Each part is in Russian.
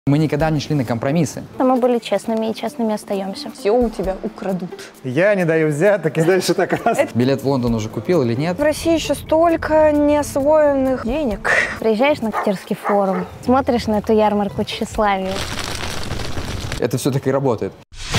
Мы никогда не шли на компромиссы. Но мы были честными и честными остаемся. Все у тебя украдут. Я не даю взяток, и дальше так раз. Билет в Лондон уже купил или нет? В России еще столько неосвоенных денег. Приезжаешь на Питерский форум, смотришь на эту ярмарку тщеславия. Это все-таки работает.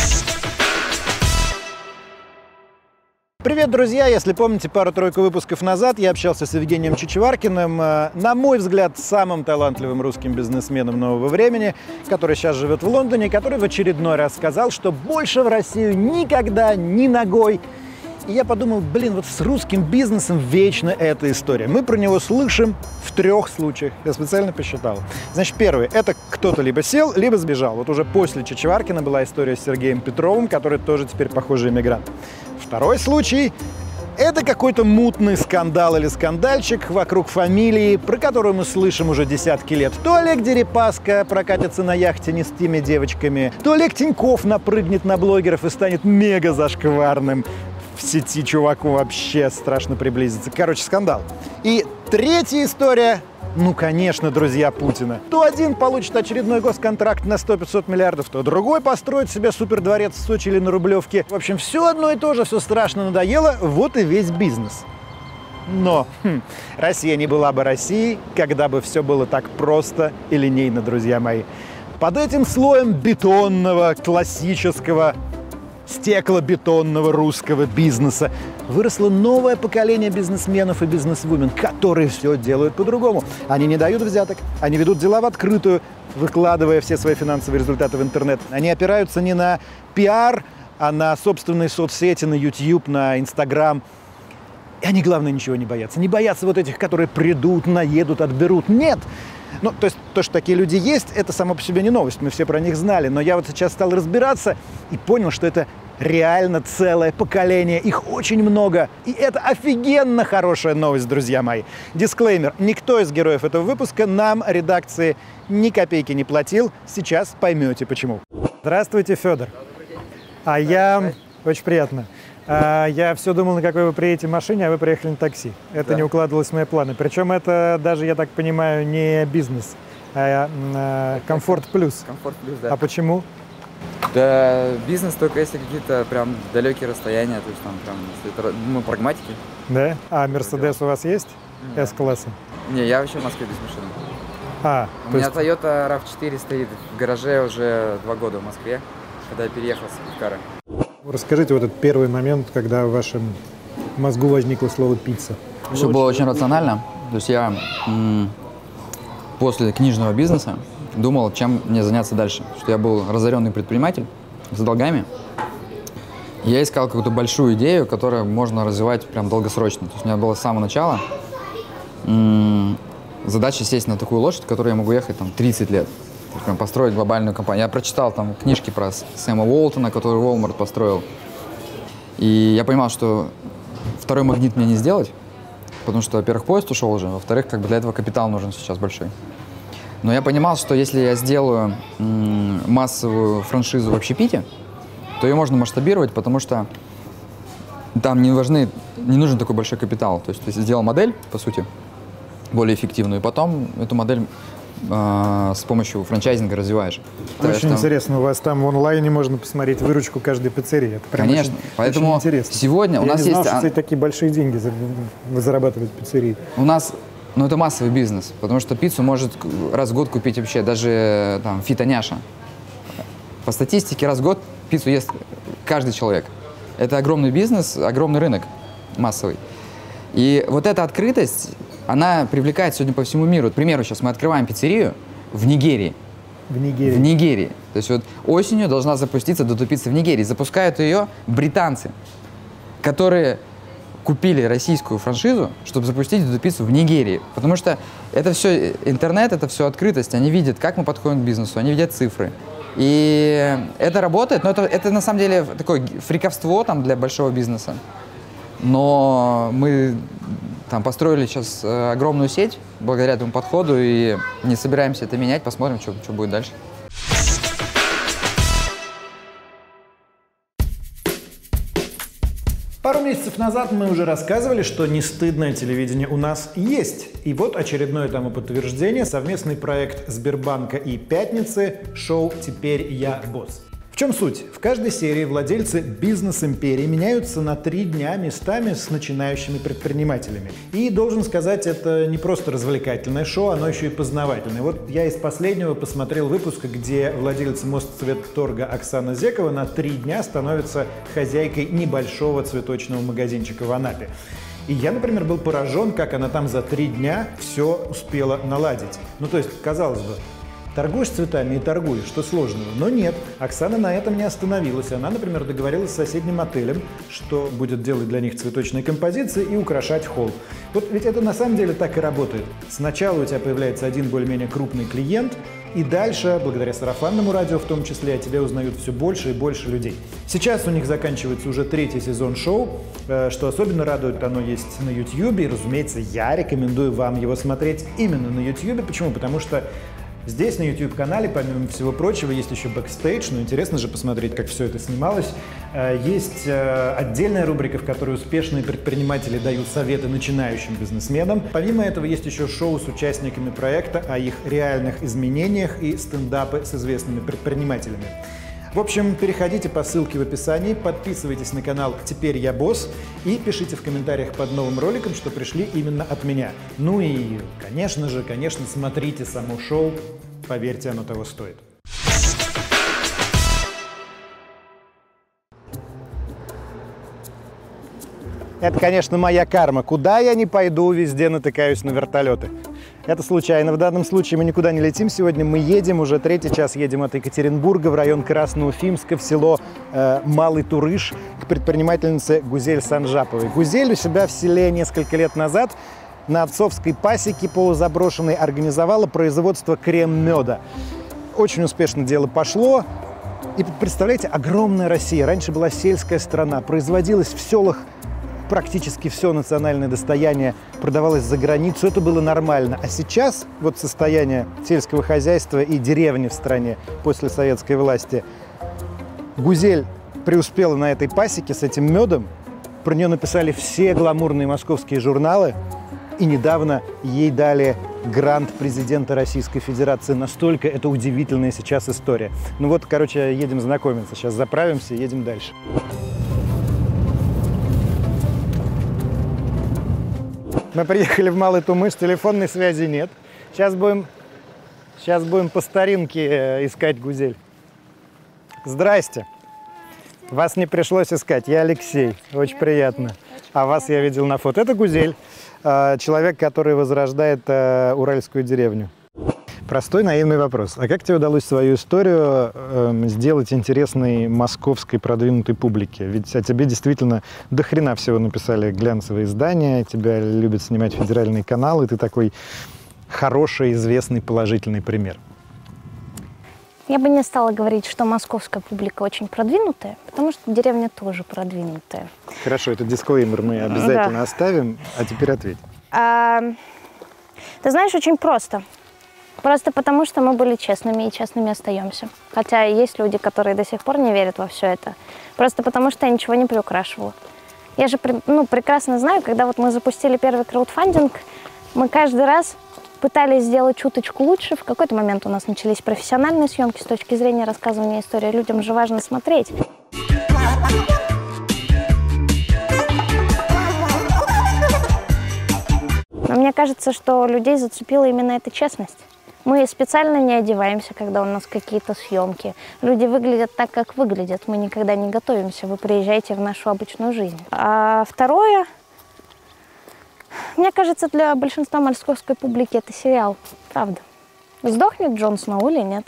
Привет, друзья! Если помните, пару-тройку выпусков назад я общался с Евгением Чичеваркиным, на мой взгляд, самым талантливым русским бизнесменом нового времени, который сейчас живет в Лондоне, который в очередной раз сказал, что больше в Россию никогда ни ногой. И я подумал, вот с русским бизнесом вечно эта история. Мы про него слышим в 3 случаях. Я специально посчитал. Значит, первый – это кто-то либо сел, либо сбежал. Вот уже после Чичеваркина была история с Сергеем Петровым, который тоже теперь, похоже, иммигрант. Второй случай – это какой-то мутный скандал или скандальчик вокруг фамилии, про которую мы слышим уже десятки лет. То Олег Дерипаска прокатится на яхте не с теми девочками, то Олег Тиньков напрыгнет на блогеров и станет мега зашкварным. В сети чуваку вообще страшно приблизиться. Короче, скандал. И третья история. Ну, конечно, друзья Путина. То один получит очередной госконтракт на 100-500 миллиардов, то другой построит себе супердворец в Сочи или на Рублевке. В общем, все одно и то же, все страшно надоело, вот и весь бизнес. Но Россия не была бы Россией, когда бы все было так просто и линейно, друзья мои. Под этим слоем бетонного, классического, стеклобетонного русского бизнеса выросло новое поколение бизнесменов и бизнесвумен, которые все делают по-другому. Они не дают взяток, они ведут дела в открытую, выкладывая все свои финансовые результаты в интернет. Они опираются не на пиар, а на собственные соцсети, на YouTube, на Instagram. И они, главное, ничего не боятся. Не боятся вот этих, которые придут, наедут, отберут. Нет! Ну, то есть то, что такие люди есть, это само по себе не новость. Мы все про них знали. Но я вот сейчас стал разбираться и понял, что это реально целое поколение. Их очень много. И это офигенно хорошая новость, друзья мои. Дисклеймер. Никто из героев этого выпуска нам, редакции, ни копейки не платил. Сейчас поймете, почему. Здравствуйте, Федор. Очень приятно. Я все думал, на какой вы приедете машине, а вы приехали на такси. Это не укладывалось в мои планы. Причем это даже, я так понимаю, не бизнес, а комфорт плюс. Комфорт плюс, да. А почему? Да, бизнес только если какие-то прям далекие расстояния, то есть там прям, если это, мы прагматики. Да? А Мерседес у вас есть? С-класса? Не, я вообще в Москве без машины. У меня Toyota RAV4 стоит в гараже уже 2 года в Москве, когда я переехал с Кара. Расскажите вот этот первый момент, когда в вашем мозгу возникло слово «пицца». Все было очень рационально. То есть я после книжного бизнеса думал, чем мне заняться дальше. Что я был разоренный предприниматель с долгами. Я искал какую-то большую идею, которую можно развивать прям долгосрочно. То есть у меня было с самого начала задача сесть на такую лошадь, которой я могу ехать там 30 лет. Прям построить глобальную компанию. Я прочитал там книжки про Сэма Уолтона, который Walmart построил. И я понимал, что второй магнит мне не сделать, потому что, во-первых, поезд ушел уже, во-вторых, для этого капитал нужен сейчас большой. Но я понимал, что если я сделаю массовую франшизу в общепите, то ее можно масштабировать, потому что там не нужен такой большой капитал. То есть ты сделал модель, по сути, более эффективную, и потом эту модель с помощью франчайзинга развиваешь. Очень интересно, у вас там в онлайне можно посмотреть выручку каждой пиццерии. Это прям конечно, очень, поэтому очень интересно. Сегодня у нас я не знал, есть... что такие большие деньги вы зарабатываете в пиццерии. У нас, это массовый бизнес, потому что пиццу может раз в год купить вообще даже там фитоняша. По статистике раз в год пиццу ест каждый человек. Это огромный бизнес, огромный рынок массовый. И вот эта открытость, она привлекает сегодня по всему миру. К примеру, сейчас мы открываем пиццерию в Нигерии. В Нигерии? В Нигерии. То есть вот осенью должна запуститься дотупица в Нигерии. Запускают ее британцы, которые купили российскую франшизу, чтобы запустить дотупицу в Нигерии. Потому что это все интернет, это все открытость. Они видят, как мы подходим к бизнесу, они видят цифры. И это работает, но это на самом деле такое фриковство там для большого бизнеса. Но мы там построили сейчас огромную сеть благодаря этому подходу и не собираемся это менять, посмотрим, что будет дальше. Пару месяцев назад мы уже рассказывали, что нестыдное телевидение у нас есть. И вот очередное тому подтверждение — совместный проект Сбербанка и Пятницы — шоу «Теперь я босс». В чем суть? В каждой серии владельцы бизнес-империи меняются на 3 дня местами с начинающими предпринимателями. И, должен сказать, это не просто развлекательное шоу, оно еще и познавательное. Вот я из последнего посмотрел выпуск, где владелец Мосцветторга Оксана Зекова на 3 дня становится хозяйкой небольшого цветочного магазинчика в Анапе. И я, например, был поражен, как она там за 3 дня все успела наладить. Ну, то есть, казалось бы, торгуешь цветами и торгуешь, что сложного. Но нет, Оксана на этом не остановилась. Она, например, договорилась с соседним отелем, что будет делать для них цветочные композиции и украшать холл. Вот ведь это на самом деле так и работает. Сначала у тебя появляется один более-менее крупный клиент, и дальше, благодаря сарафанному радио в том числе, о тебе узнают все больше и больше людей. Сейчас у них заканчивается уже 3-й сезон шоу. Что особенно радует, оно есть на YouTube. И, разумеется, я рекомендую вам его смотреть именно на YouTube. Почему? Потому что здесь, на YouTube-канале, помимо всего прочего, есть еще бэкстейдж, но интересно же посмотреть, как все это снималось. Есть отдельная рубрика, в которой успешные предприниматели дают советы начинающим бизнесменам. Помимо этого, есть еще шоу с участниками проекта о их реальных изменениях и стендапы с известными предпринимателями. В общем, переходите по ссылке в описании, подписывайтесь на канал «Теперь я босс» и пишите в комментариях под новым роликом, что пришли именно от меня. Ну и, конечно, смотрите само шоу, поверьте, оно того стоит. Это, конечно, моя карма. Куда я ни пойду, везде натыкаюсь на вертолеты. Это случайно. В данном случае мы никуда не летим сегодня. Мы едем, уже 3-й час едем от Екатеринбурга в район Красноуфимска, в село Малый Турыш, к предпринимательнице Гузель Санжаповой. Гузель у себя в селе несколько лет назад на отцовской пасеке полузаброшенной организовала производство крем-меда. Очень успешно дело пошло. И представляете, огромная Россия. Раньше была сельская страна, производилась в селах практически все национальное достояние, продавалось за границу, это было нормально. А сейчас вот состояние сельского хозяйства и деревни в стране после советской власти. Гузель преуспела на этой пасеке с этим медом, про нее написали все гламурные московские журналы, и недавно ей дали грант президента Российской Федерации. Настолько это удивительная сейчас история. Ну вот, короче, едем знакомиться. Сейчас заправимся и едем дальше. Мы приехали в Малый Тумыш, телефонной связи нет. Сейчас будем по старинке искать Гузель. Здрасте. Вас не пришлось искать, я Алексей, очень приятно. А вас я видел на фото. Это Гузель, человек, который возрождает уральскую деревню. Простой наивный вопрос. А как тебе удалось свою историю сделать интересной московской продвинутой публике? Ведь о тебе действительно до хрена всего написали глянцевые издания, тебя любят снимать федеральные каналы, ты такой хороший, известный, положительный пример. Я бы не стала говорить, что московская публика очень продвинутая, потому что деревня тоже продвинутая. Хорошо, этот дисклеймер мы обязательно оставим, а теперь ответь. Ты знаешь, очень просто. Просто потому, что мы были честными и честными остаемся. Хотя есть люди, которые до сих пор не верят во все это. Просто потому, что я ничего не приукрашивала. Я же прекрасно знаю, когда вот мы запустили первый краудфандинг, мы каждый раз пытались сделать чуточку лучше. В какой-то момент у нас начались профессиональные съемки с точки зрения рассказывания истории. Людям же важно смотреть. Но мне кажется, что людей зацепила именно эта честность. Мы специально не одеваемся, когда у нас какие-то съемки. Люди выглядят так, как выглядят. Мы никогда не готовимся. Вы приезжаете в нашу обычную жизнь. А второе, мне кажется, для большинства московской публики это сериал. Правда. Сдохнет Джон Сноу или нет?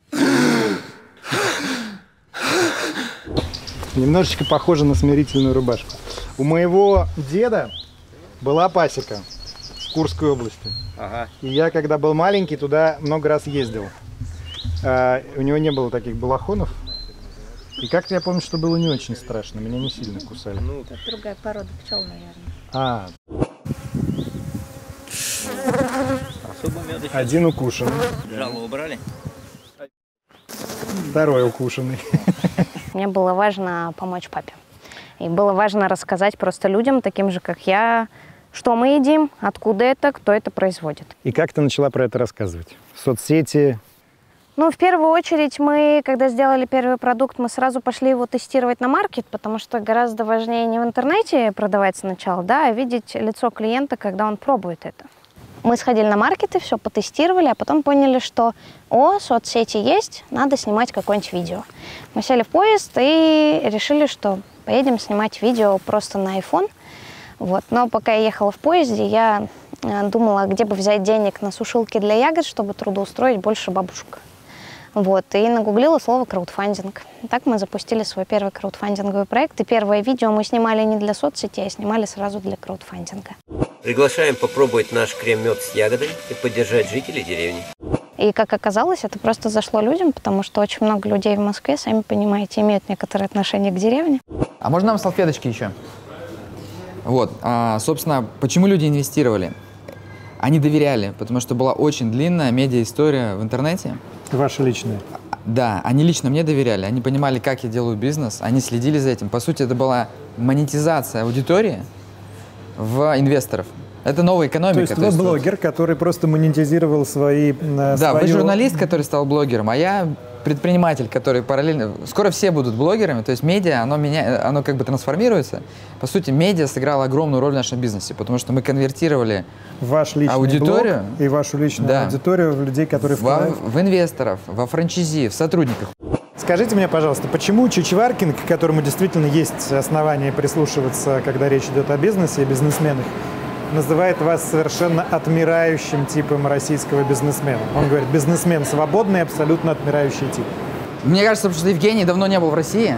Немножечко похоже на смирительную рубашку. У моего деда была пасека в Курской области. Ага. И я, когда был маленький, туда много раз ездил. У него не было таких балахонов. И как-то я помню, что было не очень страшно. Меня не сильно кусали. Ну, это другая порода пчел, наверное. Один укушенный. Жало убрали? Второй укушенный. Мне было важно помочь папе. И было важно рассказать просто людям, таким же, как я, что мы едим, откуда это, кто это производит. И как ты начала про это рассказывать? В соцсети? Ну, в первую очередь, мы, когда сделали первый продукт, мы сразу пошли его тестировать на маркет, потому что гораздо важнее не в интернете продавать сначала, да, а видеть лицо клиента, когда он пробует это. Мы сходили на маркеты, все потестировали, а потом поняли, что, соцсети есть, надо снимать какое-нибудь видео. Мы сели в поезд и решили, что поедем снимать видео просто на iPhone. Вот. Но пока я ехала в поезде, я думала, где бы взять денег на сушилки для ягод, чтобы трудоустроить больше бабушек. Вот. И нагуглила слово краудфандинг. Так мы запустили свой первый краудфандинговый проект. И первое видео мы снимали не для соцсетей, а снимали сразу для краудфандинга. Приглашаем попробовать наш крем-мед с ягодой и поддержать жителей деревни. И, как оказалось, это просто зашло людям, потому что очень много людей в Москве, сами понимаете, имеют некоторое отношение к деревне. А можно нам салфеточки еще? Вот, собственно, почему люди инвестировали? Они доверяли, потому что была очень длинная медиа-история в интернете. Ваша личная? Да, они лично мне доверяли, они понимали, как я делаю бизнес, они следили за этим. По сути, это была монетизация аудитории в инвесторов. Это новая экономика. То есть вы блогер, который просто монетизировал свои... Да, вы журналист, который стал блогером, а я предприниматель, который параллельно... Скоро все будут блогерами, то есть медиа, оно как бы трансформируется. По сути, медиа сыграло огромную роль в нашем бизнесе, потому что мы конвертировали ваш личный аудиторию блог и вашу личную аудиторию в людей, которые... В инвесторов, во франчайзи, в сотрудников. Скажите мне, пожалуйста, почему чичваркинг, к которому действительно есть основания прислушиваться, когда речь идет о бизнесе и бизнесменах, называет вас совершенно отмирающим типом российского бизнесмена? Он говорит, бизнесмен свободный, абсолютно отмирающий тип. Мне кажется, потому что Евгений давно не был в России.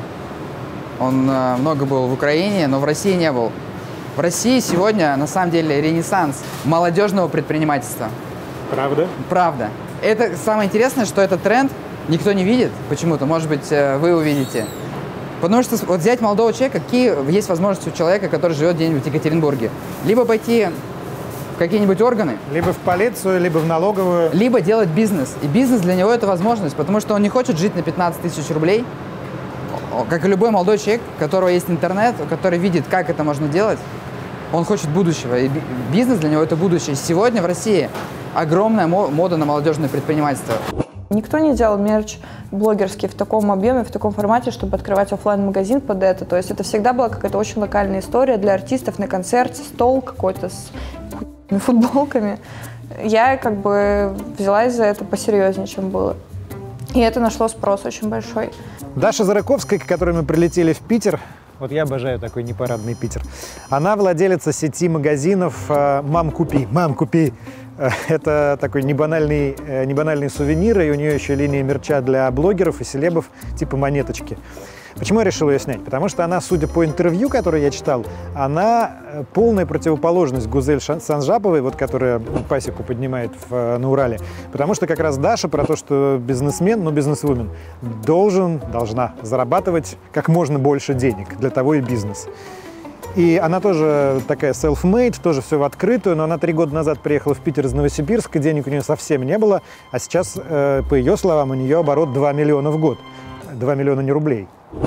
Он много был в Украине, но в России не был. В России сегодня, на самом деле, ренессанс молодежного предпринимательства. Правда? Правда. Это самое интересное, что этот тренд никто не видит почему-то. Может быть, вы увидите. Потому что вот взять молодого человека, какие есть возможности у человека, который живет где-нибудь в Екатеринбурге. Либо пойти в какие-нибудь органы. Либо в полицию, либо в налоговую. Либо делать бизнес. И бизнес для него это возможность, потому что он не хочет жить на 15 тысяч рублей. Как и любой молодой человек, у которого есть интернет, который видит, как это можно делать, он хочет будущего. И бизнес для него это будущее. Сегодня в России огромная мода на молодежное предпринимательство. Никто не делал мерч блогерский в таком объеме, в таком формате, чтобы открывать офлайн-магазин под это. То есть это всегда была какая-то очень локальная история для артистов на концерте, стол какой-то с футболками. Я как бы взялась за это посерьезнее, чем было. И это нашло спрос очень большой. Даша Зарыковская, к которой мы прилетели в Питер, вот я обожаю такой непарадный Питер, она владелица сети магазинов «Мам, купи». «Мам, купи». Это такой небанальный сувенир, и у нее еще линия мерча для блогеров и селебов типа «Монеточки». Почему я решил ее снять? Потому что она, судя по интервью, которое я читал, она полная противоположность Гузель Санжаповой, вот, которая пасеку поднимает на Урале. Потому что как раз Даша про то, что бизнесмен, бизнесвумен, должна зарабатывать как можно больше денег. Для того и бизнес. И она тоже такая self-made, тоже все в открытую, но она 3 года назад приехала в Питер из Новосибирска, денег у нее совсем не было, а сейчас, по ее словам, у нее оборот 2 миллиона в год. 2 миллиона не рублей.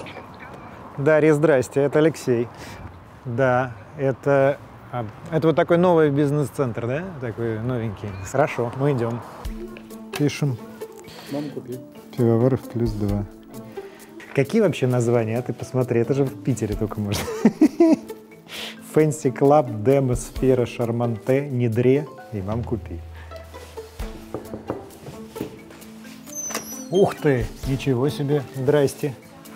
Дарья, здрасте, это Алексей. Да, это вот такой новый бизнес-центр, да? Такой новенький. Хорошо, мы идем. Пишем. Мам, купи. Пивоваров +2. Какие вообще названия? А ты посмотри, это же в Питере только можно. Фэнси Клаб, Демо, Сфера, Шарманте, Нидре и Мам, купи. Ух ты, ничего себе. Здрасте.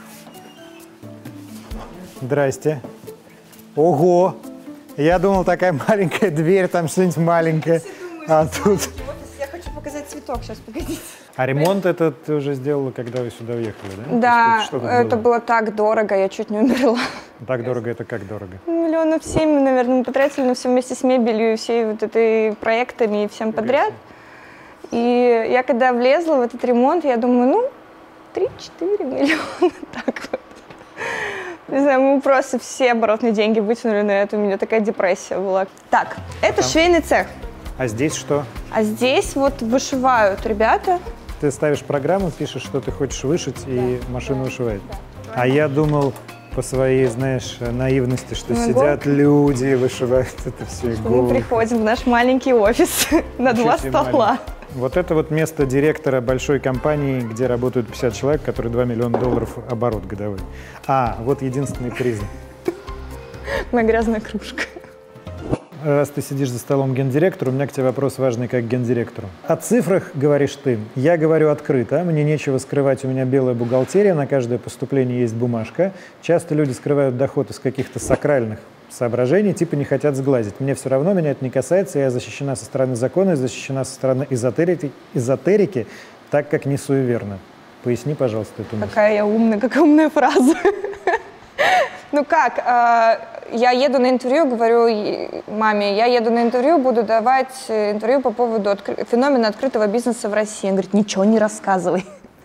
Здрасте. Ого! Я думал, такая маленькая дверь, там что-нибудь маленькое. А тут... Я хочу показать цветок, сейчас, погодите. А ремонт этот ты уже сделала, когда вы сюда уехали, да? Да, что это было так дорого, я чуть не умерла. Так дорого, это как дорого? 7 миллионов, наверное, мы потратили на все вместе с мебелью, всей вот этой проектами и всем подряд. И я когда влезла в этот ремонт, я думаю, 3-4 миллиона, так вот. Не знаю, мы просто все оборотные деньги вытянули на это, у меня такая депрессия была. Так, это швейный цех. А здесь что? А здесь вот вышивают ребята. Ты ставишь программу, пишешь, что ты хочешь вышить, и машина вышивает. А я думал, по своей, знаешь, наивности, что Ну, сидят люди, вышивают это все Мы иголкой. приходим в наш маленький офис на 2 Чуть ли стола. маленький. Вот это вот место директора большой компании, где работают 50 человек, которые $2 миллиона оборот годовой. А, вот единственный признак. Моя грязная кружка. Раз ты сидишь за столом гендиректора, у меня к тебе вопрос важный как к гендиректору. О цифрах говоришь ты. Я говорю открыто, мне нечего скрывать, у меня белая бухгалтерия, на каждое поступление есть бумажка. Часто люди скрывают доход из каких-то сакральных соображений, типа не хотят сглазить. Мне все равно, меня это не касается, я защищена со стороны закона, защищена со стороны эзотерики, так как не суеверна. Поясни, пожалуйста, эту мысль. Какая умная фраза. Ну как, я еду на интервью, говорю маме, я еду на интервью, буду давать интервью по поводу феномена открытого бизнеса в России. Она говорит, ничего не рассказывай.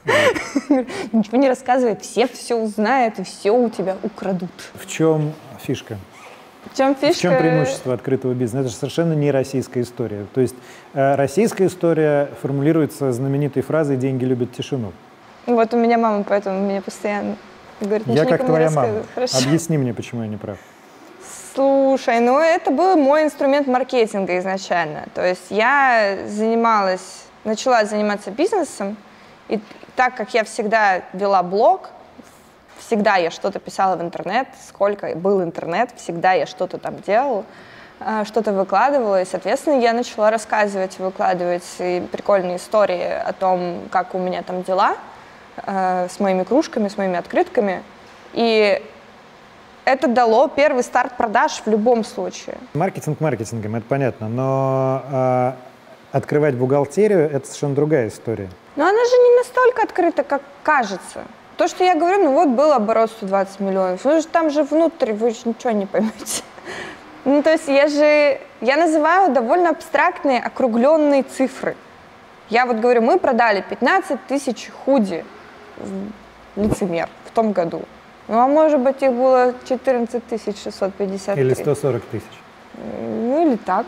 Ничего не рассказывай, все узнают и все у тебя украдут. В чем фишка? В чем фишка? В чем преимущество открытого бизнеса? Это же совершенно не российская история. То есть российская история формулируется знаменитой фразой «деньги любят тишину». Вот у меня мама поэтому меня постоянно говорит, Я как твоя мама. Хорошо. Объясни мне, почему я не прав. Слушай, ну это был мой инструмент маркетинга изначально. То есть я начала заниматься бизнесом, и так как я всегда вела блог, всегда я что-то писала в интернет, сколько был интернет, всегда я что-то там делала, что-то выкладывала, и, соответственно, я начала рассказывать, выкладывать прикольные истории о том, как у меня там дела, с моими кружками, с моими открытками, и это дало первый старт продаж в любом случае. Маркетинг маркетингом, это понятно, но открывать бухгалтерию – это совершенно другая история. Но она же не настолько открыта, как кажется. То, что я говорю, ну вот был оборот 120 миллионов, ну же там же внутрь, вы же ничего не поймете. Ну то есть я называю довольно абстрактные, округленные цифры. Я вот говорю, мы продали 15 тысяч худи, лицемер, в том году. Ну а может быть их было 14 653. Или 140 тысяч. Ну или так.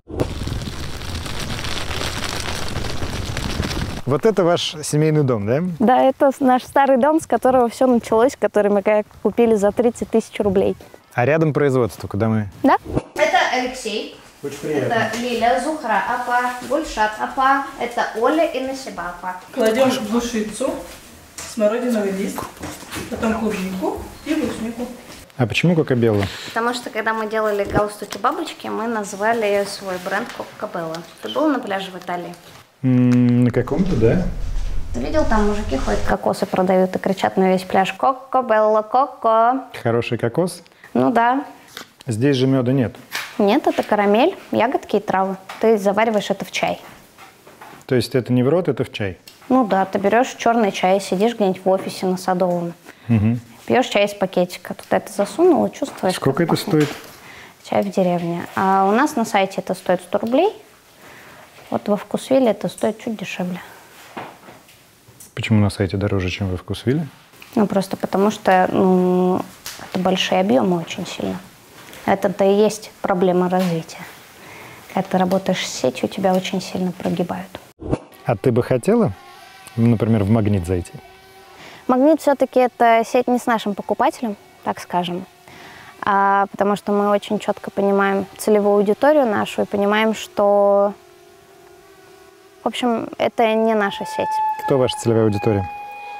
Вот это ваш семейный дом, да? Да, это наш старый дом, с которого все началось, который мы купили за 30 тысяч рублей. А рядом производство, куда мы... Да? Это Алексей. Очень приятно. Это Лиля, Зухра, Апа, Гульшат, Апа. Это Оля и Насиба, Апа. Кладем душицу, смородиновый лист, потом клубнику и бруснику. А почему кока-белла? Потому что, когда мы делали галстуки-бабочки, мы назвали свой бренд Кока-Белла. Ты был на пляже в Италии? На каком-то, да. Ты видел, там мужики ходят, кокосы продают и кричат на весь пляж «Коко-Белла, Коко». Хороший кокос. Ну да. Здесь же меда нет. Нет, это карамель, ягодки и травы. Ты завариваешь это в чай. То есть это не в рот, это в чай. Ну да, ты берешь черный чай, сидишь где-нибудь в офисе на Садовом, пьешь чай из пакетика, туда это засунул и чувствуешь. Сколько как это пахнет. стоит? Чай в деревне. А у нас на сайте это стоит 100 рублей. Вот во Вкусвилле это стоит чуть дешевле. Почему на сайте дороже, чем во Вкусвилле? Ну просто потому что это большие объемы очень сильно. Это-то и есть проблема развития. Когда ты работаешь с сетью, тебя очень сильно прогибают. А ты бы хотела, например, в «Магнит» зайти? «Магнит» все-таки это сеть не с нашим покупателем, так скажем. Потому что мы очень четко понимаем целевую аудиторию нашу и понимаем, что, в общем, это не наша сеть. Кто ваша целевая аудитория?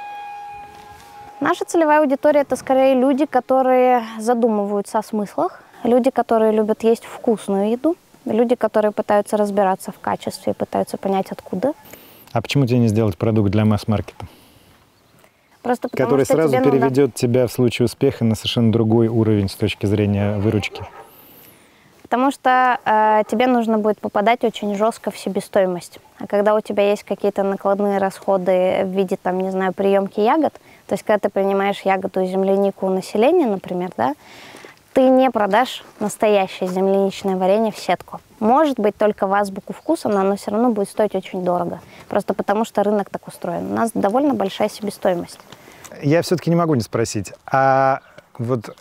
Наша целевая аудитория – это скорее люди, которые задумываются о смыслах, люди, которые любят есть вкусную еду, люди, которые пытаются разбираться в качестве, пытаются понять, откуда. А почему тебе не сделать продукт для масс-маркета? Просто потому Который что сразу тебе надо... переведет тебя в случае успеха на совершенно другой уровень с точки зрения выручки. Потому что тебе нужно будет попадать очень жестко в себестоимость. А когда у тебя есть какие-то накладные расходы в виде, там, не знаю, приемки ягод, то есть когда ты принимаешь ягоду и землянику у населения, например, да, ты не продашь настоящее земляничное варенье в сетку. Может быть, только в азбуку вкуса, но оно все равно будет стоить очень дорого. Просто потому, что рынок так устроен. У нас довольно большая себестоимость. Я все-таки не могу не спросить, а вот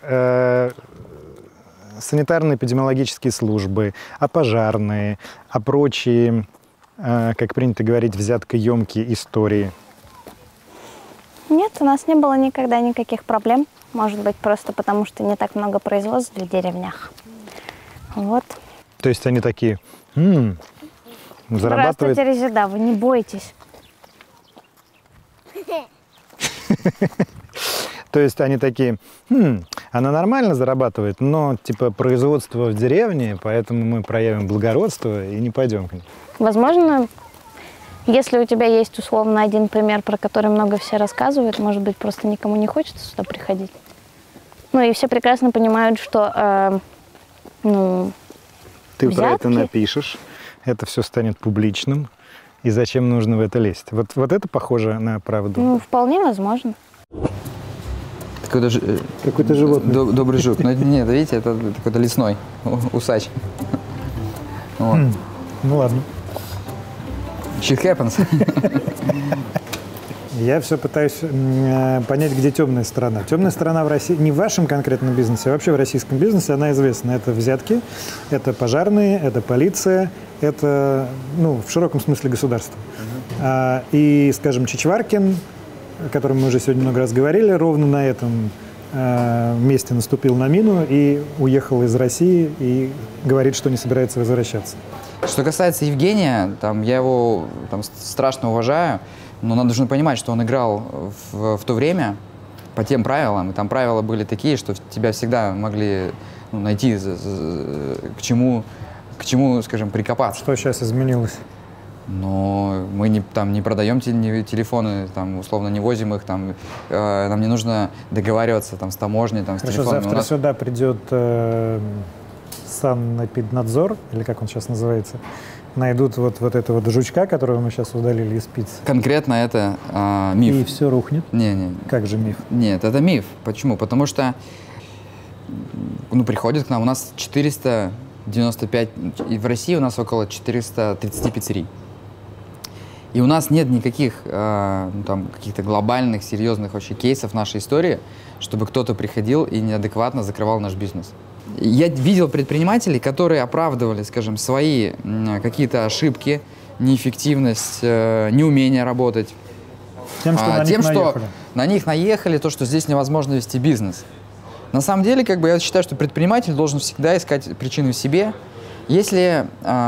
санитарно-эпидемиологические службы, а пожарные, а прочие, как принято говорить, взяткоемкие истории? Нет, у нас не было никогда никаких проблем. Может быть, просто потому, что не так много производств в деревнях. Вот. То есть они такие, зарабатывают... Здравствуйте, Резида, вы не бойтесь. То есть они такие, она нормально зарабатывает, но типа производство в деревне, поэтому мы проявим благородство и не пойдем к ним. Возможно, если у тебя есть условно один пример, про который много все рассказывают, может быть, просто никому не хочется сюда приходить. Ну и все прекрасно понимают, что, Ты про это взятки. напишешь, это все станет публичным, и зачем нужно в это лезть? Вот это похоже на правду. Ну, вполне возможно. Какой-то животное. Добрый жук. Но нет, видите, это какой-то лесной усач. Вот. Ну ладно. Shit happens. Я все пытаюсь понять, где темная сторона. Темная сторона в России, не в вашем конкретном бизнесе, а вообще в российском бизнесе, она известна. Это взятки, это пожарные, это полиция, это, в широком смысле государство. И, скажем, Чичваркин, о котором мы уже сегодня много раз говорили, ровно на этом месте наступил на мину и уехал из России и говорит, что не собирается возвращаться. Что касается Евгения, я его страшно уважаю, но надо нужно понимать, что он играл в то время по тем правилам, и там правила были такие, что тебя всегда могли найти к чему, скажем, прикопаться. Что сейчас изменилось? Но мы не продаем телефоны, условно не возим их, нам не нужно договариваться с таможней, с Хорошо, телефонами. завтра сюда придет Санэпиднадзор, или как он сейчас называется, найдут вот этого жучка, которого мы сейчас удалили из пиццы. Конкретно это миф. И все рухнет? Не. Как же миф? Нет, это миф. Почему? Потому что приходят к нам, у нас 495, и в России у нас около 430 пиццерий. И у нас нет никаких каких-то глобальных, серьезных вообще кейсов в нашей истории, чтобы кто-то приходил и неадекватно закрывал наш бизнес. Я видел предпринимателей, которые оправдывали, скажем, свои какие-то ошибки, неэффективность, неумение работать. Тем, что на них наехали, то, что здесь невозможно вести бизнес. На самом деле, я считаю, что предприниматель должен всегда искать причину в себе. Если,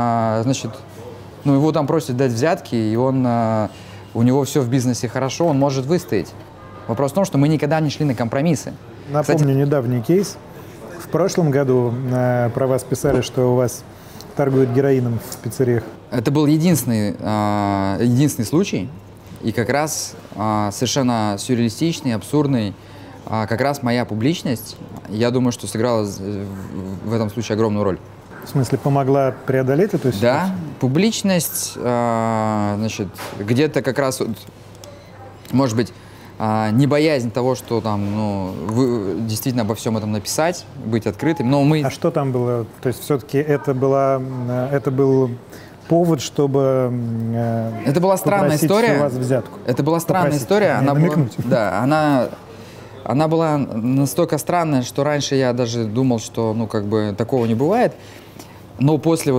его просят дать взятки, и у него все в бизнесе хорошо, он может выстоять. Вопрос в том, что мы никогда не шли на компромиссы. Напомню, недавний кейс. В прошлом году про вас писали, что у вас торгуют героином в пиццериях. Это был единственный случай, и как раз совершенно сюрреалистичный, абсурдный, как раз моя публичность, я думаю, что сыграла в этом случае огромную роль. В смысле, помогла преодолеть эту ситуацию? Да, публичность, где-то как раз, может быть, не боязнь того, что действительно обо всем этом написать, быть открытым, но мы... А что там было? То есть все-таки это был повод, чтобы это была странная история. У вас взятку. Это была странная история. Она была настолько странная, что раньше я даже думал, что такого не бывает. Но после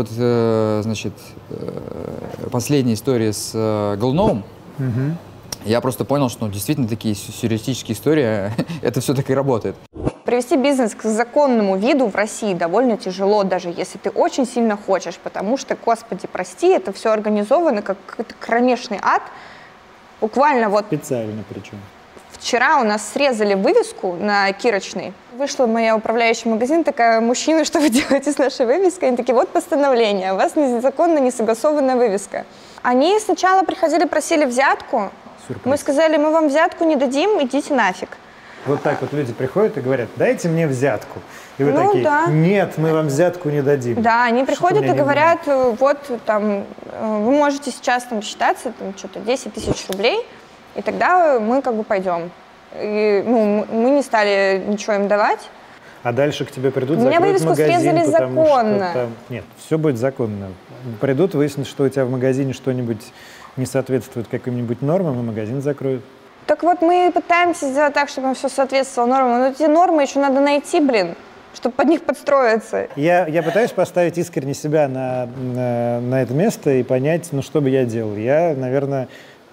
последней истории с Голновым, я просто понял, что действительно такие сюрреалистические истории, это все так и работает. Привести бизнес к законному виду в России довольно тяжело, даже если ты очень сильно хочешь, потому что, господи, прости, это все организовано как какой-то кромешный ад. Буквально Специально причем. Вчера у нас срезали вывеску на Кирочной. Вышла моя управляющая магазин, такая: мужчина, что вы делаете с нашей вывеской? Они такие: вот постановление, у вас незаконно не согласованная вывеска. Они сначала приходили, просили взятку. Сюрприз. Мы сказали: мы вам взятку не дадим, идите нафиг. Вот так вот люди приходят и говорят: дайте мне взятку. И вы такие: да. Нет, мы вам взятку не дадим. Да, они приходят и говорят: вы можете сейчас считаться, что-то 10 тысяч рублей, и тогда мы пойдем. И, мы не стали ничего им давать. А дальше к тебе придут, закроют магазин, вывеску срезали законно. Нет, все будет законно. Придут, выяснят, что у тебя в магазине что-нибудь не соответствует каким-нибудь нормам, и магазин закроют. Так вот, мы пытаемся сделать так, чтобы все соответствовало нормам, но эти нормы еще надо найти, чтобы под них подстроиться. Я пытаюсь поставить искренне себя на это место и понять, что бы я делал. Я, наверное,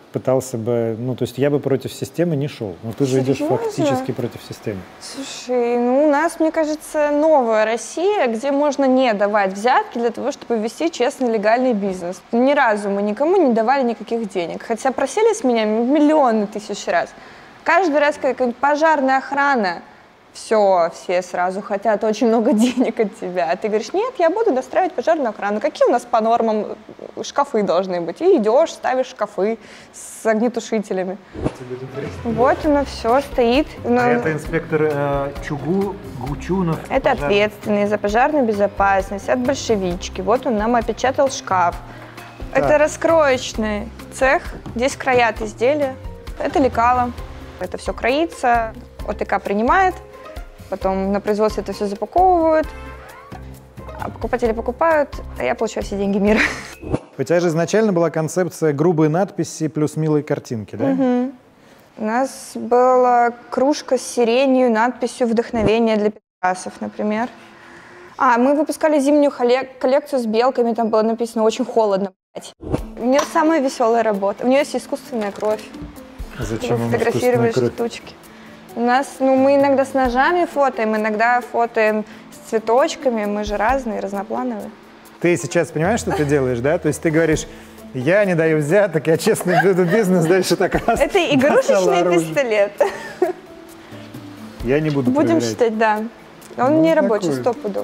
пытался бы, ну, то есть я бы против системы не шел. Но ты же идешь фактически против системы. Слушай, ну у нас, мне кажется, новая Россия, где можно не давать взятки для того, чтобы вести честный легальный бизнес. Ни разу мы никому не давали никаких денег. Хотя просили с меня миллионы тысяч раз. Каждый раз какая-нибудь пожарная охрана, все сразу хотят очень много денег от тебя. А ты говоришь, нет, я буду достраивать пожарную охрану. Какие у нас по нормам шкафы должны быть? И идешь, ставишь шкафы с огнетушителями. Вот оно все стоит. А это инспектор Гучунов? Это ответственный за пожарную безопасность от большевички. Вот он нам опечатал шкаф. Так. Это раскроечный цех. Здесь краят изделия. Это лекало. Это все кроится. ОТК принимает. Потом на производстве это все запаковывают, а покупатели покупают, а я получаю все деньги мира. У тебя же изначально была концепция грубые надписи плюс милые картинки, да? Угу. У нас была кружка с сиренью, надписью «Вдохновение для пидорасов», например. Мы выпускали зимнюю коллекцию с белками, там было написано «Очень холодно». У нее самая веселая работа, у нее есть искусственная кровь. Зачем вы фотографировали штучки. У нас, мы иногда с ножами фотоем, иногда фотоем с цветочками, мы же разные, разноплановые. Ты сейчас понимаешь, что ты делаешь, да? То есть ты говоришь, я не даю взяток, я честно веду бизнес, дальше так раз. Это игрушечный пистолет. Я не буду Будем считать, да. Он не рабочий, 100 пудов.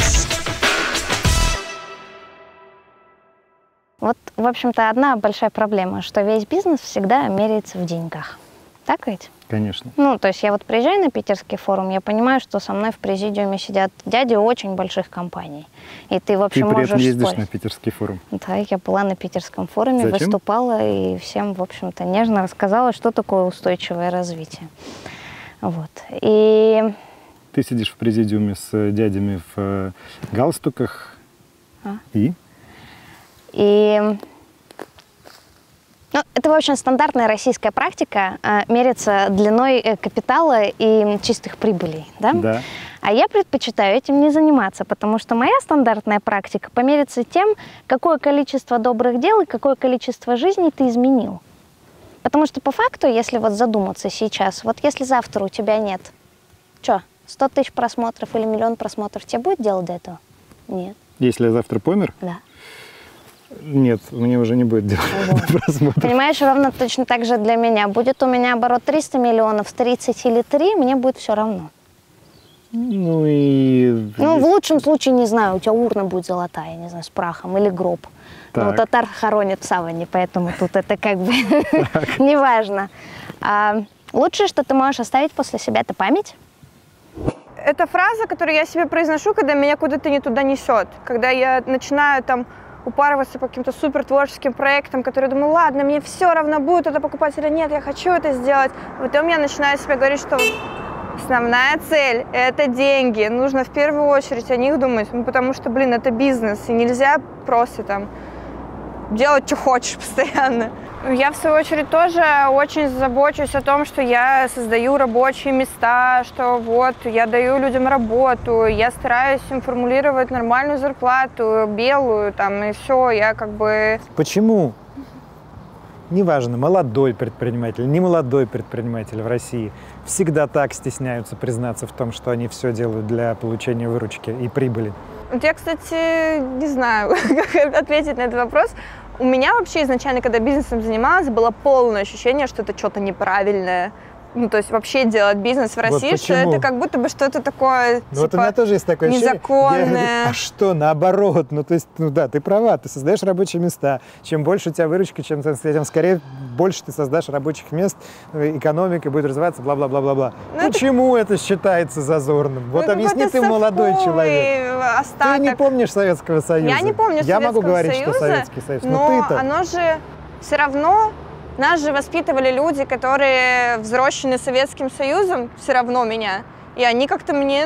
Вот, в общем-то, одна большая проблема, что весь бизнес всегда меряется в деньгах. Так ведь? Конечно. То есть я вот приезжаю на питерский форум, я понимаю, что со мной в президиуме сидят дяди очень больших компаний. И ты, в общем, можешь спорить. Ты при этом ездишь на питерский форум? Да, я была на питерском форуме, Зачем? выступала и всем, в общем-то, нежно рассказала, что такое устойчивое развитие. Вот. И... Ты сидишь в президиуме с дядями в галстуках. И? Это, в общем, стандартная российская практика мериться длиной капитала и чистых прибылей, да? Да. А я предпочитаю этим не заниматься, потому что моя стандартная практика помериться тем, какое количество добрых дел и какое количество жизней ты изменил. Потому что по факту, если вот задуматься сейчас, вот если завтра у тебя нет, 100 тысяч просмотров или 1 миллион просмотров, тебе будет дело до этого? Нет. Если я завтра помер? Да. Нет, мне уже не будет делать просмотров. Понимаешь, ровно точно так же для меня. Будет у меня оборот 300 миллионов, 30 или 3, мне будет все равно. В лучшем случае, не знаю, у тебя урна будет золотая, не знаю, с прахом или гроб. Но татар хоронят в саване, поэтому тут это как бы неважно. Лучшее, что ты можешь оставить после себя, это память. Это фраза, которую я себе произношу, когда меня куда-то не туда несет. Когда я начинаю упарываться по каким-то супер творческим проектам, которые думаю, ладно, мне все равно, будет это покупать или нет, я хочу это сделать. Потом я начинаю себе говорить, что основная цель – это деньги. Нужно в первую очередь о них думать, потому что, это бизнес, и нельзя просто делать, что хочешь постоянно. Я, в свою очередь, тоже очень забочусь о том, что я создаю рабочие места, что я даю людям работу, я стараюсь им формулировать нормальную зарплату, белую, и все, я Почему? Неважно, молодой предприниматель, не молодой предприниматель в России всегда так стесняются признаться в том, что они все делают для получения выручки и прибыли. Я, кстати, не знаю, как ответить на этот вопрос. У меня вообще изначально, когда бизнесом занималась, было полное ощущение, что это что-то неправильное. То есть вообще делать бизнес в России, что это как будто бы что-то такое, вот у меня тоже есть такое незаконное. Ощущение. А что, наоборот? Ты права, ты создаешь рабочие места. Чем больше у тебя выручка, тем скорее больше ты создашь рабочих мест, экономика будет развиваться, бла-бла-бла-бла-бла. Почему это считается зазорным? Объясни, ты молодой человек. Остаток. Ты не помнишь Советского Союза. Я не помню Советского Союза. Я могу говорить, что Советский Союз, но оно же все равно... Нас же воспитывали люди, которые взрослены Советским Союзом, все равно меня. И они как-то мне,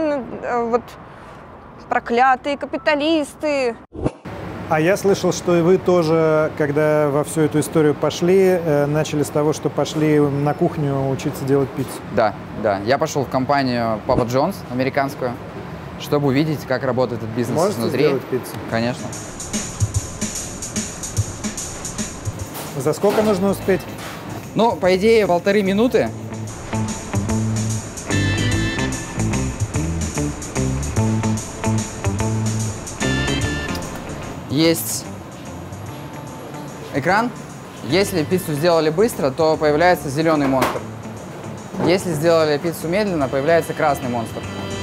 проклятые капиталисты. А я слышал, что и вы тоже, когда во всю эту историю пошли, начали с того, что пошли на кухню учиться делать пиццу. Да. Я пошел в компанию Papa John's, американскую, чтобы увидеть, как работает этот бизнес изнутри. Можете сделать пиццу? Конечно. За сколько нужно успеть? Ну, по идее, 1,5 минуты. Есть экран. Если пиццу сделали быстро, то появляется зеленый монстр. Если сделали пиццу медленно, появляется красный монстр.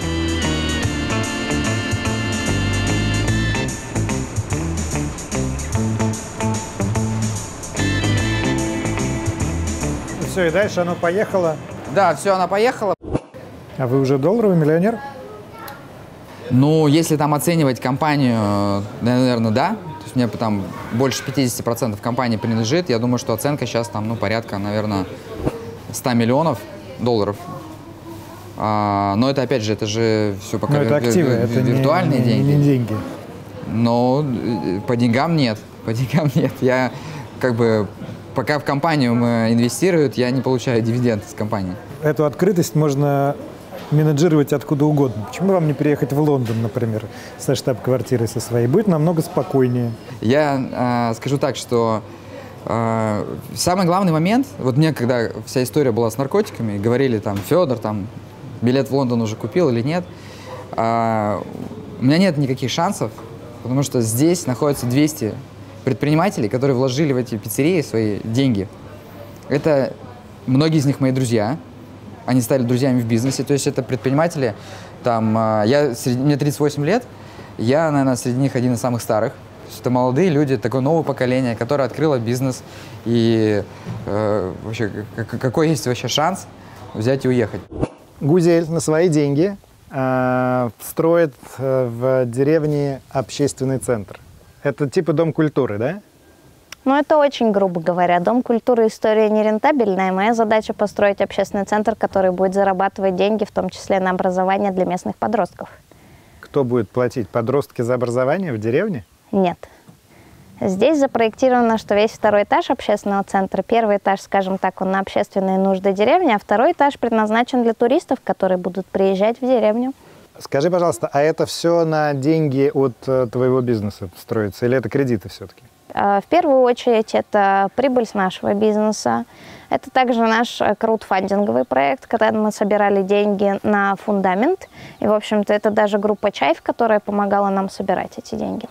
Все, и дальше оно поехало. Да, все, она поехала. А вы уже долларовый миллионер? Ну, если там оценивать компанию, наверное, да. То есть мне там больше 50% компании принадлежит. Я думаю, что оценка сейчас там, ну, порядка, наверное, 100 миллионов долларов. Но это, опять же, это же все пока это активы, это виртуальные деньги. Не деньги. Но по деньгам нет. По деньгам нет. Я как бы, пока в компанию инвестируют, я не получаю дивиденд из компании. Эту открытость можно менеджировать откуда угодно. Почему вам не переехать в Лондон, например, со штаб-квартирой со своей? Будет намного спокойнее. Я скажу так, что самый главный момент, вот мне, когда вся история была с наркотиками, говорили там, Федор, там, билет в Лондон уже купил или нет, у меня нет никаких шансов, потому что здесь находится 200 предпринимателей, которые вложили в эти пиццерии свои деньги. Это многие из них мои друзья. Они стали друзьями в бизнесе. То есть это предприниматели. Там, мне 38 лет. Я, наверное, среди них один из самых старых. То есть это молодые люди, такое новое поколение, которое открыло бизнес. И вообще, какой есть вообще шанс взять и уехать? Гузель на свои деньги строит в деревне общественный центр. Это типа дом культуры, да? Ну, это очень грубо говоря. Дом культуры история нерентабельная. Моя задача построить общественный центр, который будет зарабатывать деньги, в том числе на образование для местных подростков. Кто будет платить? Подростки за образование в деревне? Нет. Здесь запроектировано, что весь второй этаж общественного центра, первый этаж, скажем так, он на общественные нужды деревни, а второй этаж предназначен для туристов, которые будут приезжать в деревню. Скажи, пожалуйста, а это все на деньги от твоего бизнеса строится или это кредиты все-таки? В первую очередь это прибыль с нашего бизнеса. Это также наш краудфандинговый проект, когда мы собирали деньги на фундамент. И, в общем-то, это даже группа «Чайф», которая помогала нам собирать эти деньги.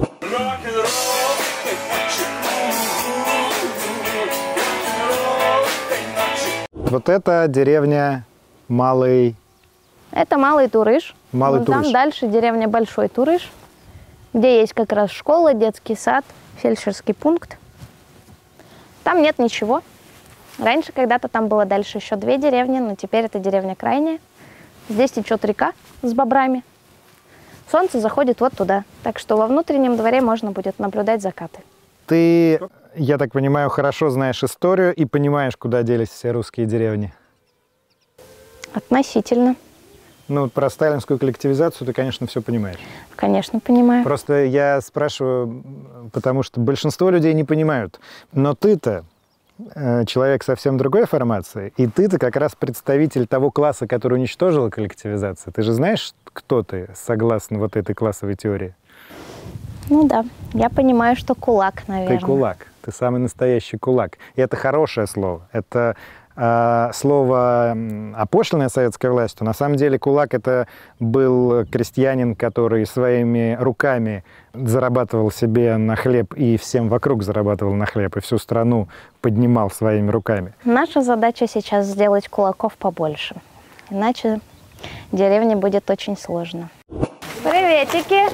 Вот это деревня Малый... Это Малый Турыш. Малый Вот Турыш. там дальше деревня Большой Турыш, где есть как раз школа, детский сад, фельдшерский пункт. Там нет ничего. Раньше когда-то там было дальше еще 2 деревни, но теперь это деревня крайняя. Здесь течет река с бобрами. Солнце заходит вот туда. Так что во внутреннем дворе можно будет наблюдать закаты. Ты, я так понимаю, хорошо знаешь историю и понимаешь, куда делись все русские деревни? Относительно. Ну, вот про сталинскую коллективизацию ты, конечно, все понимаешь. Конечно, понимаю. Просто я спрашиваю, потому что большинство людей не понимают. Но ты-то человек совсем другой формации, и ты-то как раз представитель того класса, который уничтожил коллективизацию. Ты же знаешь, кто ты, согласно вот этой классовой теории? Ну да, я понимаю, что кулак, наверное. Ты кулак, ты самый настоящий кулак. И это хорошее слово. Это слово опошленное советской властью. На самом деле кулак — это был крестьянин, который своими руками зарабатывал себе на хлеб и всем вокруг зарабатывал на хлеб, и всю страну поднимал своими руками. Наша задача сейчас сделать кулаков побольше. Иначе деревне будет очень сложно. Приветики!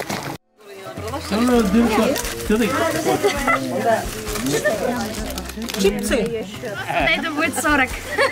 Чипсы. Это будет 40.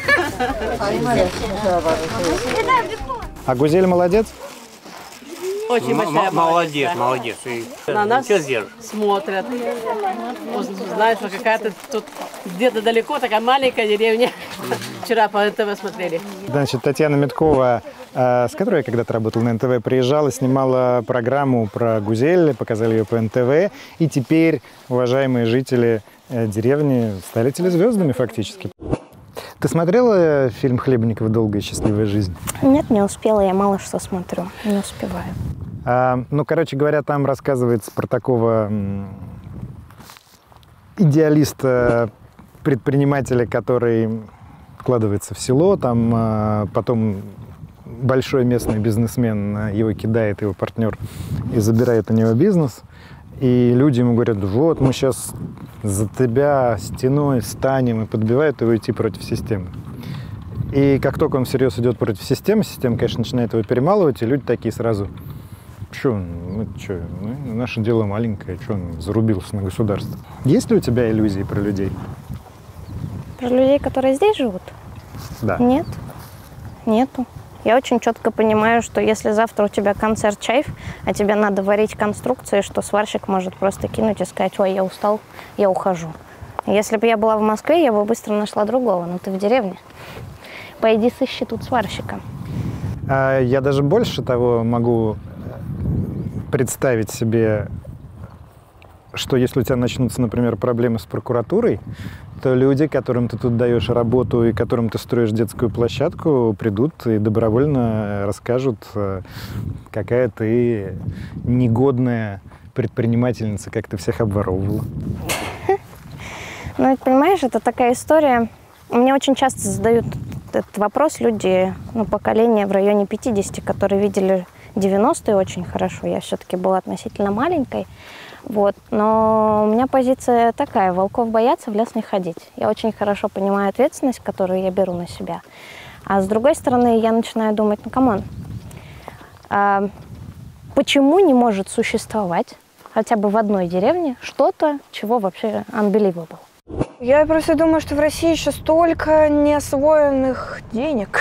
А Гузель молодец? Очень большая Молодец, молодец. На нас Что сделаешь? смотрят. Знаешь, что какая-то тут где-то далеко такая маленькая деревня. Вчера по НТВ смотрели. Значит, Татьяна Меткова, с которой я когда-то работал на НТВ, приезжала, снимала программу про Гузель, показали ее по НТВ. И теперь уважаемые жители деревни стали телезвездами фактически. Ты смотрела фильм Хлебникова «Долгая и счастливая жизнь»? Нет, не успела, я мало что смотрю, не успеваю. Ну, короче говоря, там рассказывается про такого идеалиста предпринимателя, который вкладывается в село, там потом большой местный бизнесмен его кидает, его партнер, и забирает у него бизнес. И люди ему говорят: вот мы сейчас за тебя стеной станем, и подбивают его идти против системы. И как только он всерьез идет против системы, система, конечно, начинает его перемалывать, и люди такие сразу: наше дело маленькое, что он зарубился на государство. Есть ли у тебя иллюзии про людей? Про людей, которые здесь живут? Да. Нет, нету. Я очень четко понимаю, что если завтра у тебя концерт чайф, а тебе надо варить конструкции, что сварщик может просто кинуть и сказать: ой, я устал, я ухожу. Если бы я была в Москве, я бы быстро нашла другого, но ты в деревне. Пойди сыщи тут сварщика. Я даже больше того могу представить себе, что если у тебя начнутся, например, проблемы с прокуратурой, то люди, которым ты тут даешь работу и которым ты строишь детскую площадку, придут и добровольно расскажут, какая ты негодная предпринимательница, как ты всех обворовывала. Ну, понимаешь, это такая история. Мне очень часто задают этот вопрос люди, поколение в районе 50, которые видели 90-е очень хорошо. Я все-таки была относительно маленькой. Вот. Но у меня позиция такая: волков бояться, в лес не ходить. Я очень хорошо понимаю ответственность, которую я беру на себя. А с другой стороны, я начинаю думать: камон, почему не может существовать хотя бы в одной деревне что-то, чего вообще unbelievable? Я просто думаю, что в России еще столько неосвоенных денег.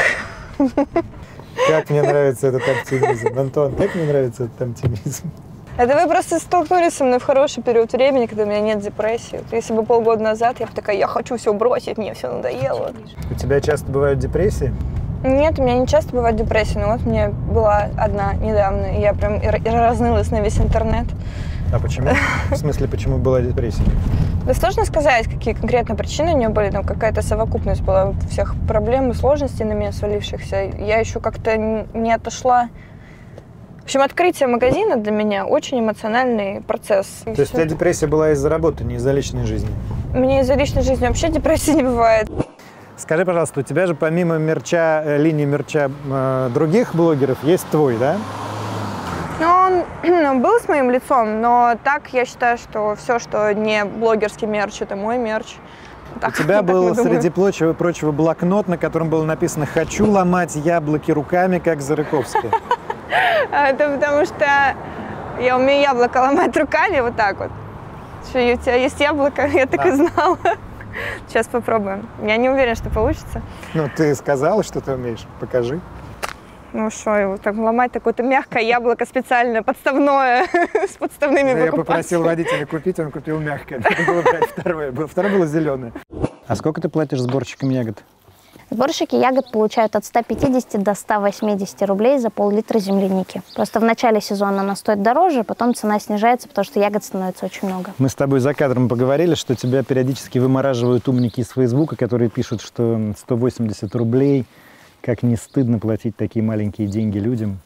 Как мне нравится этот оптимизм. Антон, как мне нравится этот оптимизм. Это вы просто столкнулись со мной в хороший период времени, когда у меня нет депрессии. Если бы полгода назад я бы такая: я хочу все бросить, мне все надоело. У тебя часто бывают депрессии? Нет, у меня не часто бывает депрессия, но вот мне была одна недавно, и я прям разнылась на весь интернет. А почему? В смысле, почему была депрессия? Да сложно сказать, какие конкретно причины у нее были. Там какая-то совокупность была всех проблем и сложностей на меня свалившихся. Я еще как-то не отошла. В общем, открытие магазина для меня очень эмоциональный процесс. То есть у тебя депрессия была из-за работы, не из-за личной жизни? У меня из-за личной жизни вообще депрессии не бывает. Скажи, пожалуйста, у тебя же помимо мерча, линии мерча других блогеров есть твой, да? Ну, он был с моим лицом, но так я считаю, что все, что не блогерский мерч, это мой мерч. У тебя был, среди прочего, блокнот, на котором было написано: «Хочу ломать яблоки руками, как Зарыковская». Это потому что я умею яблоко ломать руками вот так вот. Что, у тебя есть яблоко? Я так и знала. Сейчас попробуем. Я не уверена, что получится. Ну, ты сказала, что ты умеешь. Покажи. Ну что, его так ломать, такое-то мягкое яблоко специальное, подставное, с подставными выкупателями. Я попросил водителя купить, он купил мягкое. Надо было брать второе. Второе было зеленое. А сколько ты платишь сборщикам ягод? Сборщики ягод получают от 150 до 180 рублей за пол-литра земляники. Просто в начале сезона она стоит дороже, потом цена снижается, потому что ягод становится очень много. Мы с тобой за кадром поговорили, что тебя периодически вымораживают умники из Фейсбука, которые пишут, что 180 рублей, как не стыдно платить такие маленькие деньги людям.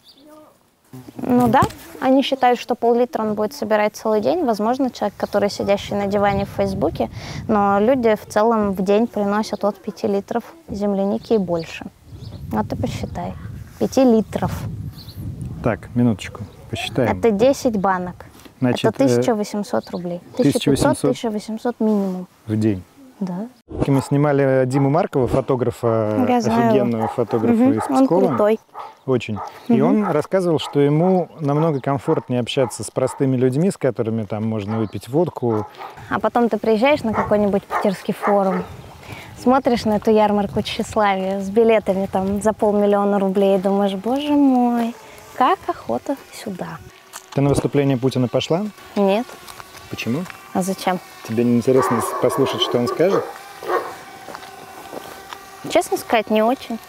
Ну да, они считают, что пол-литра он будет собирать целый день. Возможно, человек, который сидящий на диване в Фейсбуке, но люди в целом в день приносят от 5 литров земляники и больше. Вот ты посчитай. 5 литров. Так, минуточку, посчитаем. Это 10 банок. Значит, это 1800 рублей. 1500-1800 минимум. В день. Да. Мы снимали Диму Маркова, фотографа, офигенного фотографа из Пскова. Он крутой. Очень. И он рассказывал, что ему намного комфортнее общаться с простыми людьми, с которыми там можно выпить водку. А потом ты приезжаешь на какой-нибудь питерский форум, смотришь на эту ярмарку тщеславия с билетами там за 500 000 рублей и думаешь: боже мой, как охота сюда. Ты на выступление Путина пошла? Нет. Почему? А зачем? Тебе не интересно послушать, что он скажет? Честно сказать, не очень.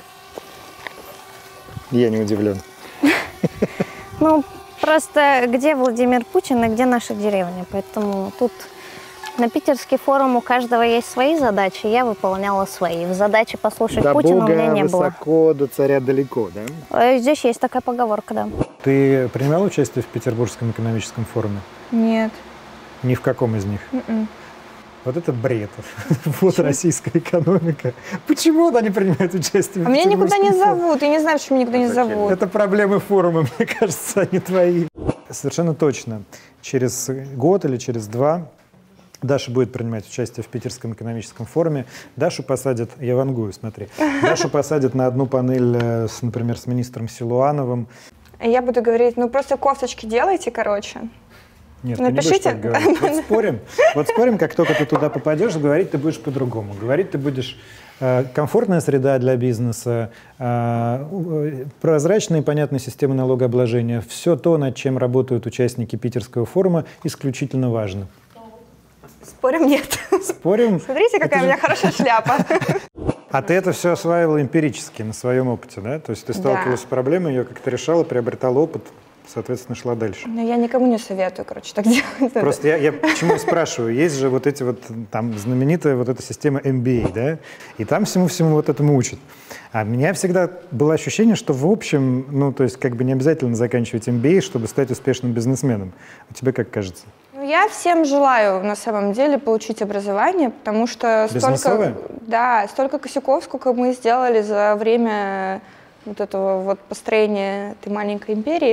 Я не удивлен. Ну, просто где Владимир Путин и где наша деревня? Поэтому тут на питерский форум у каждого есть свои задачи, я выполняла свои. В задаче послушать Путина у меня не было. До Бога высоко, до царя далеко, да? Здесь есть такая поговорка, да. Ты принимала участие в Петербургском экономическом форуме? Нет. Ни в каком из них? Вот это бред. Вот российская экономика. Почему она не принимает участие в А меня никуда не Петербургском форуме? зовут. Я не знаю, почему меня никуда не зовут. Это проблемы форума, мне кажется, они твои. Совершенно точно. Через год или через 2 Даша будет принимать участие в Питерском экономическом форуме. Дашу посадят, я вангую, смотри, Дашу посадят на одну панель, например, с министром Силуановым. Я буду говорить, ну просто кофточки делайте, короче. Нет, Напишите. ты не будешь так говорить. Вот спорим, как только ты туда попадешь, говорить ты будешь по-другому. Говорить ты будешь комфортная среда для бизнеса, прозрачная и понятная система налогообложения. Все то, над чем работают участники Питерского форума, исключительно важно. Спорим, нет. Спорим? Смотрите, какая у меня хорошая шляпа. А ты это все осваивала эмпирически, на своем опыте, да? То есть ты сталкивалась с проблемой, ее как-то решала, приобретала опыт, соответственно, шла дальше. Но я никому не советую, короче, так делать. Просто я почему спрашиваю, есть же вот эти вот, там, знаменитая вот эта система MBA, да? И там всему-всему вот этому учат. А у меня всегда было ощущение, что в общем, ну, то есть как бы не обязательно заканчивать MBA, чтобы стать успешным бизнесменом. А тебе как кажется? Я всем желаю, на самом деле, получить образование, потому что столько косяков, сколько мы сделали за время вот этого вот построения этой маленькой империи,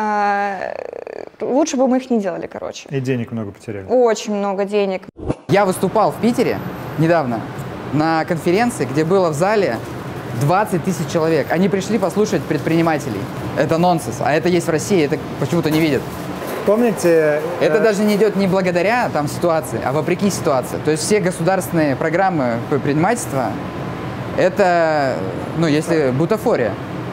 лучше бы мы их не делали, короче. И денег много потеряли. Очень много денег. Я выступал в Питере недавно на конференции, где было в зале 20 тысяч человек. Они пришли послушать предпринимателей. Это нонсенс. А это есть в России, это почему-то не видят. Помните? Это даже не идет не благодаря там ситуации, а вопреки ситуации. То есть все государственные программы по предпринимательству это, ну, если бутафория.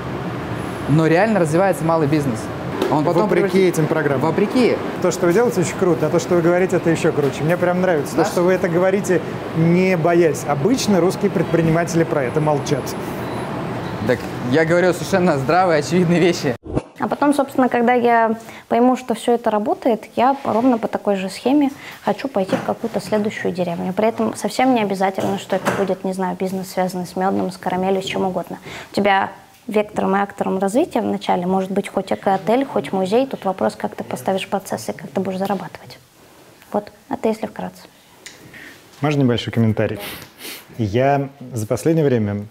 Но реально развивается малый бизнес. Он потом вопреки этим программам. Вопреки. То, что вы делаете, очень круто, а то, что вы говорите, это еще круче. Мне прям нравится. То, что вы это говорите, не боясь. Обычно русские предприниматели про это молчат. Так я говорю совершенно здравые, очевидные вещи. А потом, собственно, когда я пойму, что все это работает, я ровно по такой же схеме хочу пойти в какую-то следующую деревню. При этом совсем не обязательно, что это будет, не знаю, бизнес, связанный с медом, с карамелью, с чем угодно. У тебя вектором и актором развития вначале может быть хоть эко-отель, хоть музей. Тут вопрос, как ты поставишь процессы, как ты будешь зарабатывать. Вот, это если вкратце. Можно небольшой комментарий? Я за последнее время,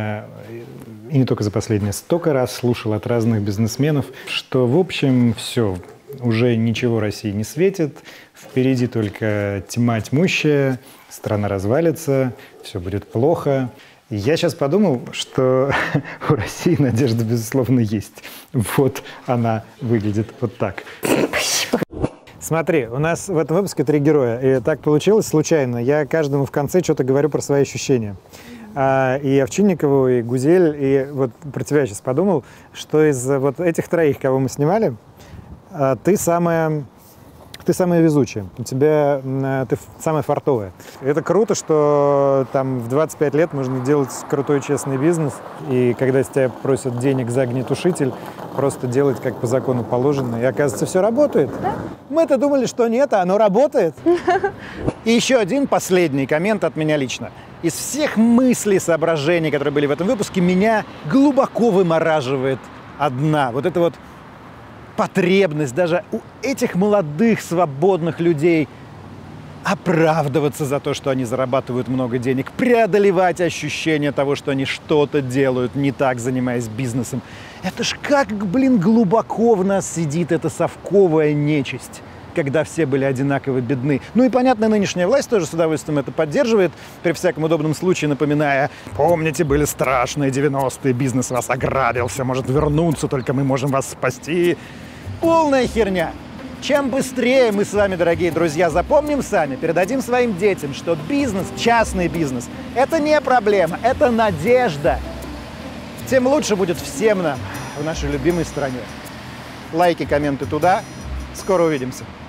и не только за последнее, столько раз слушал от разных бизнесменов, что, в общем, все, уже ничего России не светит, впереди только тьма тьмущая, страна развалится, все будет плохо. И я сейчас подумал, что у России надежда, безусловно, есть. Вот она выглядит вот так. Спасибо. Смотри, у нас в этом выпуске 3 героя, и так получилось случайно. Я каждому в конце что-то говорю про свои ощущения. И Овчинникову, и Гузель, и вот про тебя я сейчас подумал, что из вот этих 3, кого мы снимали, ты самая везучая, ты самая фартовая. Это круто, что там в 25 лет можно делать крутой честный бизнес, и когда с тебя просят денег за огнетушитель, просто делать как по закону положено, и оказывается, все работает. Да? Мы-то думали, что нет, а оно работает. И еще один последний коммент от меня лично. Из всех мыслей, соображений, которые были в этом выпуске, меня глубоко вымораживает одна. Вот эта вот потребность даже у этих молодых, свободных людей оправдываться за то, что они зарабатывают много денег, преодолевать ощущение того, что они что-то делают не так, занимаясь бизнесом. Это ж как, глубоко в нас сидит эта совковая нечисть, когда все были одинаково бедны. Ну и, понятно, нынешняя власть тоже с удовольствием это поддерживает, при всяком удобном случае напоминая: помните, были страшные 90-е, бизнес вас ограбился, может вернуться, только мы можем вас спасти. Полная херня. Чем быстрее мы с вами, дорогие друзья, запомним сами, передадим своим детям, что бизнес, частный бизнес, это не проблема, это надежда, тем лучше будет всем нам в нашей любимой стране. Лайки, комменты туда. Скоро увидимся.